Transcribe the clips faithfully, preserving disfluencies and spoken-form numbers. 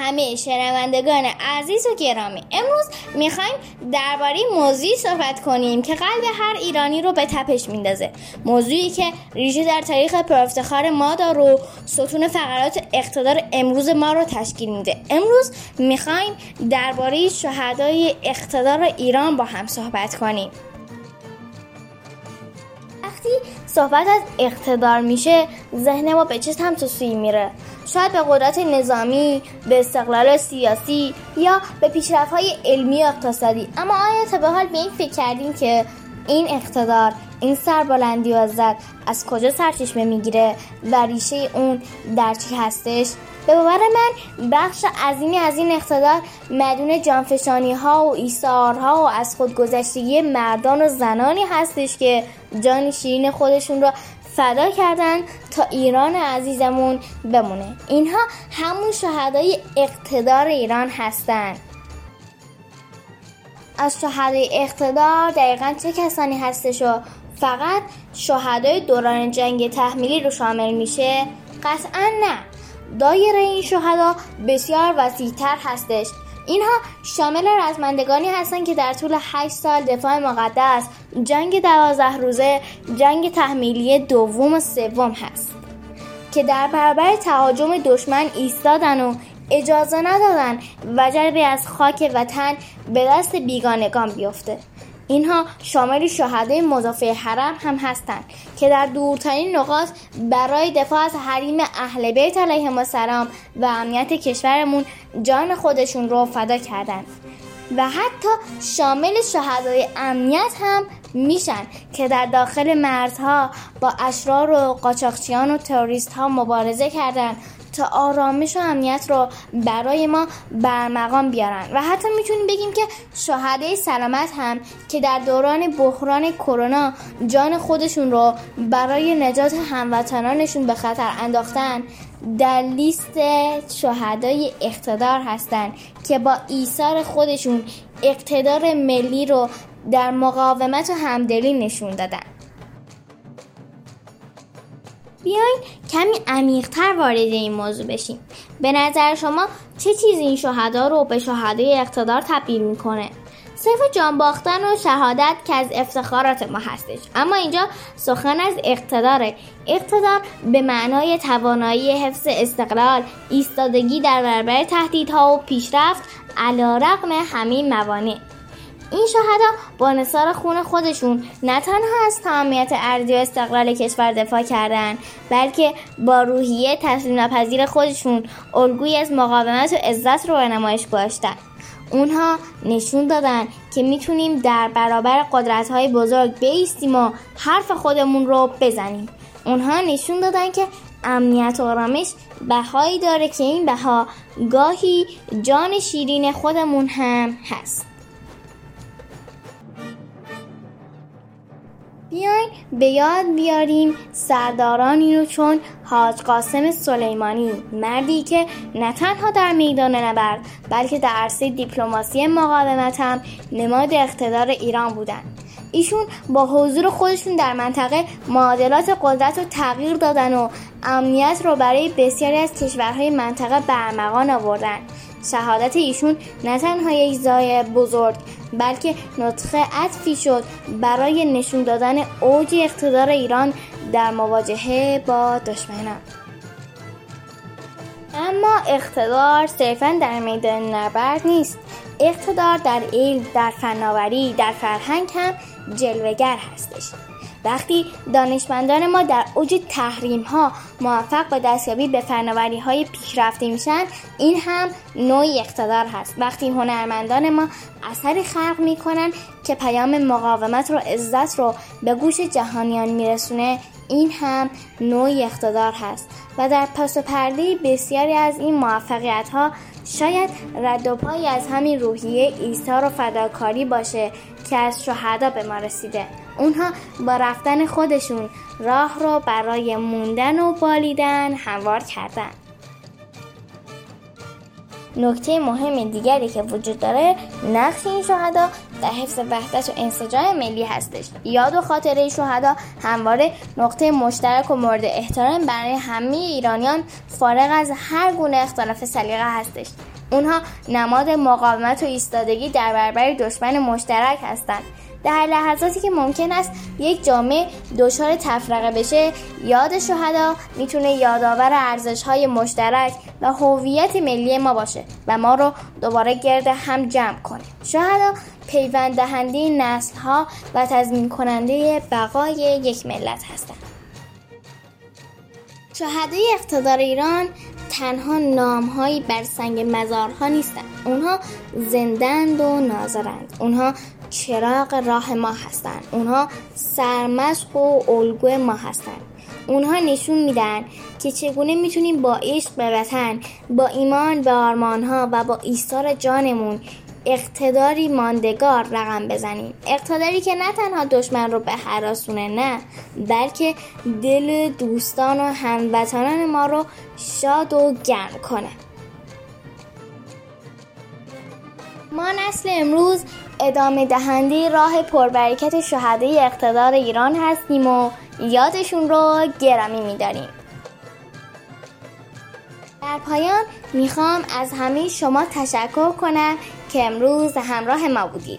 همه شنوندگان عزیز و گرامی، امروز میخوایم درباره موضوعی صحبت کنیم که قلب هر ایرانی رو به تپش میندازه. موضوعی که ریشه در تاریخ پرافتخار ما داره و ستون فقرات اقتدار امروز ما رو تشکیل میده. امروز میخوایم درباره شهدای اقتدار ایران با هم صحبت کنیم. وقتی صحبت از اقتدار میشه، ذهن ما به چه سمت و سویی میره؟ شاید به قدرت نظامی، به استقلال سیاسی یا به پیشرفت‌های علمی و اقتصادی. اما آیا تا به حال به این فکر کردیم که این اقتدار، این سربلندی و عزت از کجا سرچشمه میگیره و ریشه اون در چی هستش؟ به باور من بخش عظیمی از این اقتدار مدیون جانفشانی ها و ایثارها و از خودگذشتگی مردان و زنانی هستش که جان شیرین خودشون رو فدا کردن تا ایران عزیزمون بمونه. اینها همون شهدای اقتدار ایران هستن. از شهدای اقتدار دقیقاً چه کسانی هستش و فقط شهدای دوران جنگ تحمیلی رو شامل میشه؟ قطعاً نه. دایره این شهدا بسیار وسیع‌تر هستش. اینها شامل رزمندگانی هستند که در طول هشت سال دفاع مقدس، جنگ دوازده روزه، جنگ تحمیلی دوم و سوم هست که در برابر تهاجم دشمن ایستادن و اجازه ندادن وجبی از خاک وطن به دست بیگانگان بیفته. اینها شامل شهدای مدافع حرم هم هستند که در دورترین نقاط برای دفاع از حریم اهل بیت علیهم السلام و امنیت کشورمون جان خودشون رو فدا کردند. و حتی شامل شهدای امنیت هم میشن که در داخل مرزها با اشرار و قاچاقچیان و تروریست ها مبارزه کردند تا آرامش و امنیت رو برای ما برمقام بیارن. و حتی میتونیم بگیم که شهدای سلامت هم که در دوران بحران کرونا جان خودشون رو برای نجات هموطنانشون به خطر انداختن در لیست شهدای اقتدار هستن که با ایثار خودشون اقتدار ملی رو در مقاومت و همدلی نشون دادن. بیاین کمی عمیق‌تر وارد این موضوع بشیم. به نظر شما چه چیزی این شهدا رو به شهدای اقتدار تبدیل میکنه؟ صرف جان باختن و شهادت که از افتخارات ما هستش، اما اینجا سخن از اقتداره. اقتدار به معنای توانایی حفظ استقلال، ایستادگی در برابر تهدیدها و پیشرفت علی‌رغم همه موانع. این شهدا با نثار خون خودشون نه تنها از تمامیت ارضی و استقلال کشور دفاع کردن، بلکه با روحیه تسلیم ناپذیر خودشون الگویی از مقاومت و عزت رو به نمایش گذاشتن. اونها نشون دادن که میتونیم در برابر قدرت‌های بزرگ بایستیم و حرف خودمون رو بزنیم. اونها نشون دادن که امنیت و آرامش بهایی داره که این بها گاهی جان شیرین خودمون هم هست. بیاین به یاد بیاریم سردارانی رو چون حاج قاسم سلیمانی، مردی که نه تنها در میدان نبرد بلکه در عرصه دیپلماسی مقاومت هم نماد اقتدار ایران بودند. ایشون با حضور خودشون در منطقه معادلات قدرت رو تغییر دادن و امنیت رو برای بسیاری از کشورهای منطقه برمغان آوردن. شهادت ایشون نه تنها یک ضایعه بزرگ بلکه نطق عطفی شد برای نشون دادن اوج اقتدار ایران در مواجهه با دشمنان. اما اقتدار صرفاً در میدان نبرد نیست. اقتدار در علم، در فناوری، در فرهنگ هم جلوه‌گر هستش. وقتی دانشمندان ما در اوج تحریم ها موفق به دستیابی به فناوری های پیشرفته میشن، این هم نوعی اقتدار هست. وقتی هنرمندان ما اثری خلق میکنن که پیام مقاومت رو، عزت رو به گوش جهانیان میرسونه، این هم نوعی اقتدار هست. و در پس پرده بسیاری از این موفقیت ها شاید رد و پایی از همین روحیه ایثار و فداکاری باشه که از شهدا به ما رسیده. اونها با رفتن خودشون راه رو برای موندن و بالیدن هموار کردن. نکته مهم دیگری که وجود داره نقش این شهدا در حفظ وحدت و انسجام ملی هستش. یاد و خاطره شهدا همواره نقطه مشترک و مورد احترام برای همه ایرانیان فارغ از هر گونه اختلاف سلیقه هستش. اونها نماد مقاومت و ایستادگی در برابر دشمن مشترک هستند. در لحظاتی که ممکن است یک جامعه دچار تفرقه بشه، یاد شهدا میتونه یادآور ارزش‌های مشترک و هویت ملی ما باشه و ما رو دوباره گرد هم جمع کنه. شهدا پیوند دهنده نسل‌ها و تضمین کننده بقای یک ملت هستند. شهدای اقتدار ایران تنها نام‌هایی بر سنگ مزارها نیستند. اونها زندند و ناظرند. اونها چراغ راه ما هستند. اونها سرمشق و الگوی ما هستند. اونها نشون میدن که چگونه میتونیم با عشق به وطن، با ایمان به آرمانها و با ایثار جانمون اقتداری ماندگار رقم بزنیم. اقتداری که نه تنها دشمن رو به هراسونه، نه، بلکه دل دوستان و هموطنان ما رو شاد و گرم کنه. ما نسل امروز ادامه دهنده راه پربرکت شهدای اقتدار ایران هستیم و یادشون رو گرامی می‌داریم. در پایان میخوام از همه شما تشکر کنم که امروز همراه ما بودید.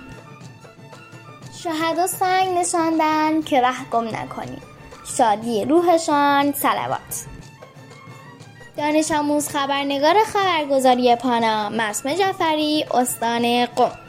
شهدا سنگ نشاندن که ره گم نکنیم. شادی روحشان صلوات. دانش آموز خبرنگار خبرگزاری پانا، معصومه جعفری، استان قم.